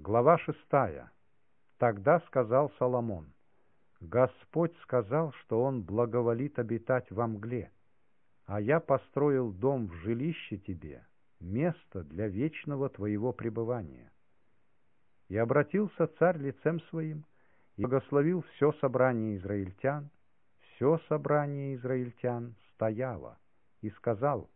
Глава 6. Тогда сказал Соломон: Господь сказал, что Он благоволит обитать во мгле, а я построил дом в жилище тебе, место для вечного твоего пребывания. И обратился царь лицем своим и благословил все собрание израильтян. Все собрание израильтян стояло и сказал: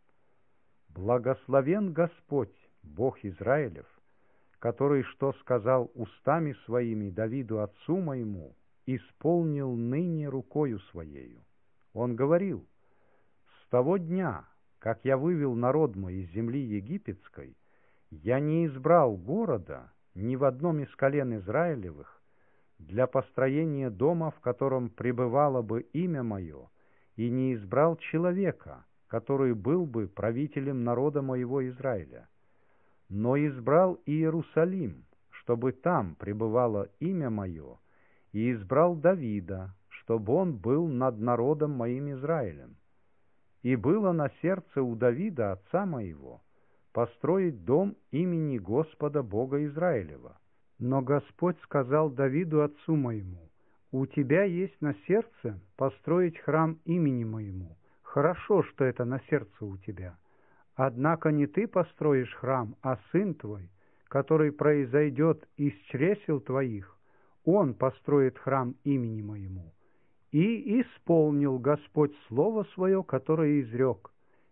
Благословен Господь, Бог Израилев, который, что сказал устами своими Давиду отцу моему, исполнил ныне рукою своею. Он говорил: с того дня, как я вывел народ мой из земли египетской, я не избрал города ни в одном из колен Израилевых для построения дома, в котором пребывало бы имя мое, и не избрал человека, который был бы правителем народа моего Израиля, но избрал Иерусалим, чтобы там пребывало имя мое, и избрал Давида, чтобы он был над народом моим Израилем. И было на сердце у Давида, отца моего, построить дом имени Господа Бога Израилева. Но Господь сказал Давиду, отцу моему: у тебя есть на сердце построить храм имени моему. Хорошо, что это на сердце у тебя. Однако не ты построишь храм, а сын твой, который произойдет из чресел твоих, он построит храм имени моему. И исполнил Господь слово свое, которое изрек: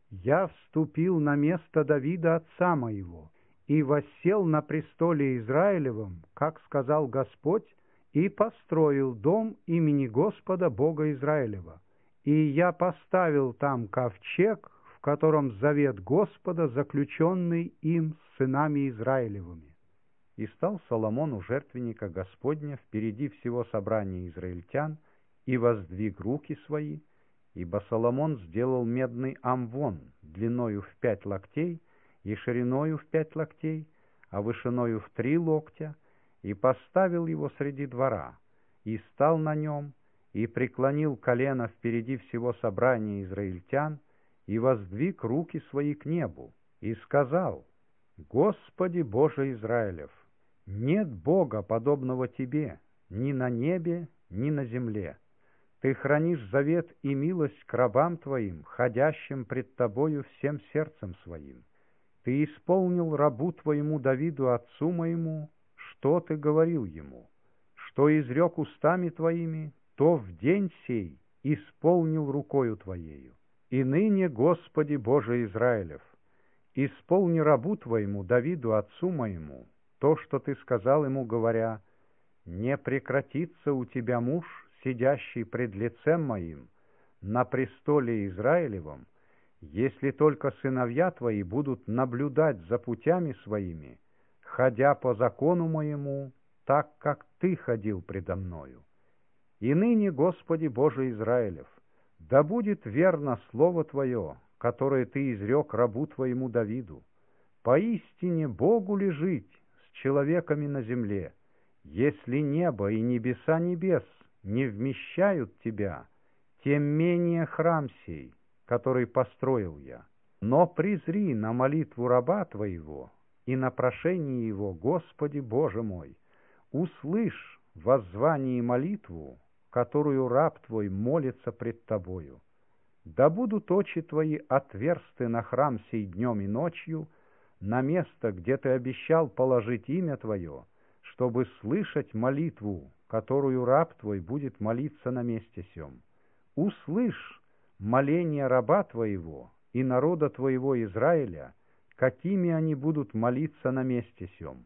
я вступил на место Давида отца моего, и воссел на престоле Израилевом, как сказал Господь, и построил дом имени Господа Бога Израилева. И я поставил там ковчег, в котором завет Господа, заключенный им с сынами Израилевыми. И стал Соломон у жертвенника Господня впереди всего собрания израильтян, и воздвиг руки свои, ибо Соломон сделал медный амвон длиною в 5 локтей и шириною в 5 локтей, а вышиною в 3 локтя, и поставил его среди двора, и стал на нем, и преклонил колено впереди всего собрания израильтян, и воздвиг руки свои к небу, и сказал: Господи Боже Израилев, нет Бога, подобного Тебе, ни на небе, ни на земле. Ты хранишь завет и милость к рабам Твоим, ходящим пред Тобою всем сердцем своим. Ты исполнил рабу Твоему Давиду, отцу моему, что Ты говорил ему, что изрек устами Твоими, то в день сей исполнил рукою Твоею. И ныне, Господи Боже Израилев, исполни рабу Твоему Давиду, отцу моему, то, что Ты сказал ему, говоря: не прекратится у тебя муж, сидящий пред лицем моим, на престоле Израилевом, если только сыновья твои будут наблюдать за путями своими, ходя по закону моему, так, как ты ходил предо мною. И ныне, Господи Боже Израилев, да будет верно слово Твое, которое Ты изрек рабу Твоему Давиду. Поистине Богу ли жить с человеками на земле, если небо и небеса небес не вмещают Тебя, тем менее храм сей, который построил я. Но презри на молитву раба Твоего и на прошение его, Господи Боже мой, услышь воззвание и молитву, которую раб Твой молится пред Тобою. Да будут очи Твои отверсты на храм сей днем и ночью, на место, где Ты обещал положить имя Твое, чтобы слышать молитву, которую раб Твой будет молиться на месте сем. Услышь моление раба Твоего и народа Твоего Израиля, какими они будут молиться на месте сем.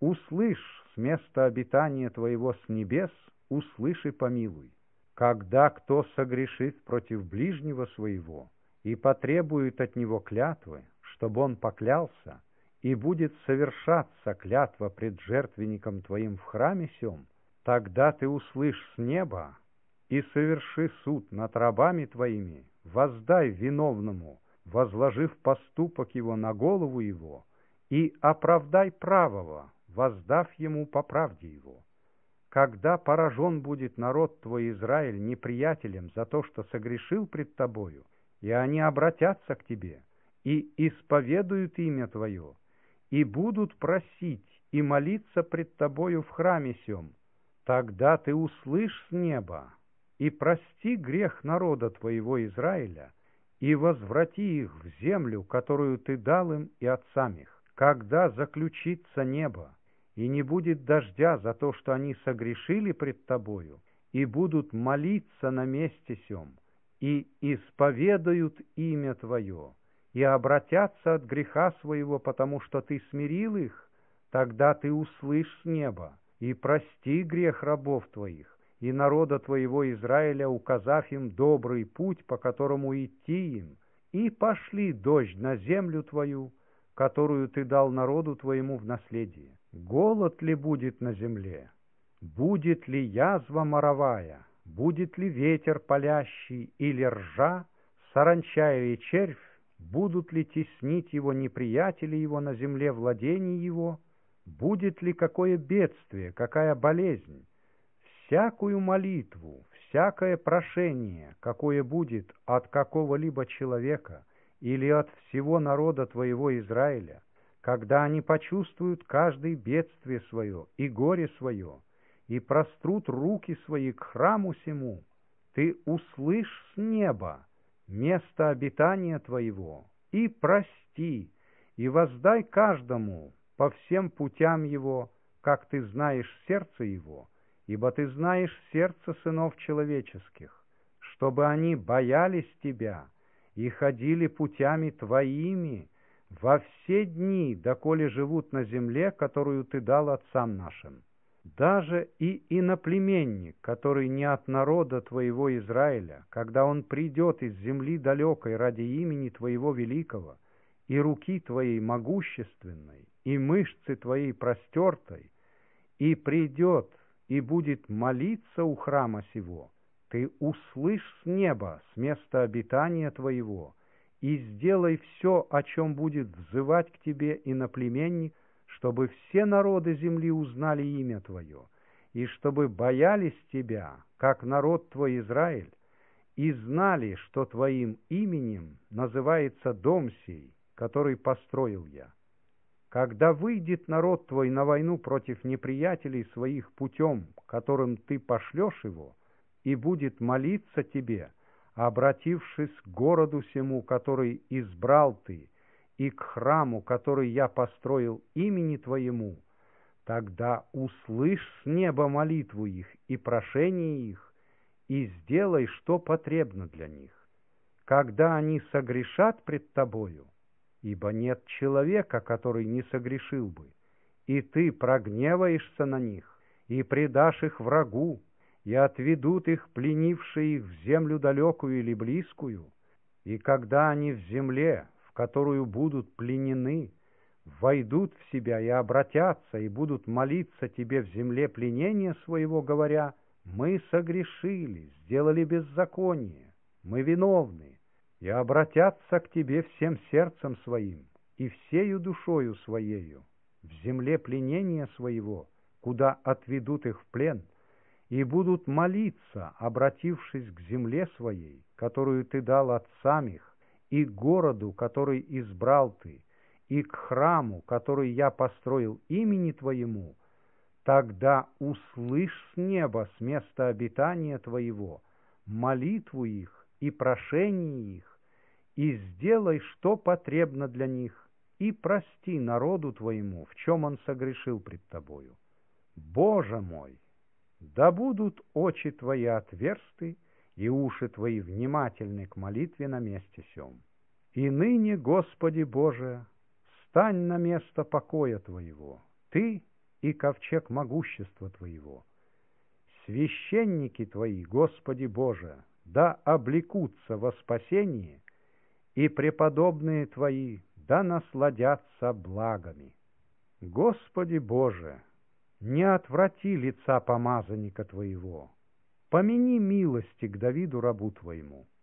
Услышь с места обитания Твоего с небес, услышь и помилуй. Когда кто согрешит против ближнего своего и потребует от него клятвы, чтобы он поклялся, и будет совершаться клятва пред жертвенником Твоим в храме сем, тогда Ты услышь с неба и соверши суд над рабами Твоими, воздай виновному, возложив поступок его на голову его, и оправдай правого, воздав ему по правде его. Когда поражен будет народ Твой Израиль неприятелем за то, что согрешил пред Тобою, и они обратятся к Тебе, и исповедуют имя Твое, и будут просить и молиться пред тобою в храме сем. Тогда ты услышь с неба, и прости грех народа твоего Израиля, и возврати их в землю, которую ты дал им и отцам их. Когда заключится небо, и не будет дождя за то, что они согрешили пред тобою, и будут молиться на месте сем, и исповедают имя твое, и обратятся от греха своего, потому что ты смирил их, тогда ты услышь с неба, и прости грех рабов твоих, и народа твоего Израиля, указав им добрый путь, по которому идти им, и пошли дождь на землю твою, которую ты дал народу твоему в наследие. Голод ли будет на земле? Будет ли язва моровая? Будет ли ветер палящий или ржа, саранча или червь? Будут ли теснить его неприятели его на земле владений его? Будет ли какое бедствие, какая болезнь? Всякую молитву, всякое прошение, какое будет от какого-либо человека или от всего народа твоего Израиля, когда они почувствуют каждое бедствие свое и горе свое, и прострут руки свои к храму сему, ты услышь с неба место обитания твоего, и прости, и воздай каждому по всем путям его, как ты знаешь сердце его, ибо ты знаешь сердце сынов человеческих, чтобы они боялись тебя и ходили путями твоими во все дни, доколе живут на земле, которую ты дал отцам нашим. Даже и иноплеменник, который не от народа твоего Израиля, когда он придет из земли далекой ради имени твоего великого, и руки твоей могущественной, и мышцы твоей простертой, и придет и будет молиться у храма сего, ты услышь с неба, с места обитания твоего, и сделай все, о чем будет взывать к тебе иноплеменник, чтобы все народы земли узнали имя твое, и чтобы боялись тебя, как народ твой Израиль, и знали, что твоим именем называется дом сей, который построил я. Когда выйдет народ твой на войну против неприятелей своих путем, которым ты пошлешь его, и будет молиться тебе, обратившись к городу сему, который избрал ты, и к храму, который я построил имени твоему, тогда услышь с неба молитву их и прошение их, и сделай, что потребно для них. Когда они согрешат пред тобою, ибо нет человека, который не согрешил бы, и ты прогневаешься на них, и предашь их врагу, и отведут их, пленившие их, в землю далекую или близкую, и когда они в земле, в которую будут пленены, войдут в себя и обратятся, и будут молиться тебе в земле пленения своего, говоря: «Мы согрешили, сделали беззаконие, мы виновны», и обратятся к тебе всем сердцем своим и всею душою своею в земле пленения своего, куда отведут их в плен, и будут молиться, обратившись к земле своей, которую ты дал отцам их, и к городу, который избрал ты, и к храму, который я построил имени твоему, тогда услышь с неба, с места обитания твоего, молитву их и прошение их, и сделай, что потребно для них, и прости народу твоему, в чем он согрешил пред тобою. Боже мой, да будут очи твои отверсты, и уши твои внимательны к молитве на месте сем. И ныне, Господи Боже, стань на место покоя твоего, ты и ковчег могущества твоего. Священники твои, Господи Боже, да облекутся во спасение, и преподобные твои да насладятся благами. Господи Боже, не отврати лица помазанника твоего, помяни милости к Давиду рабу твоему,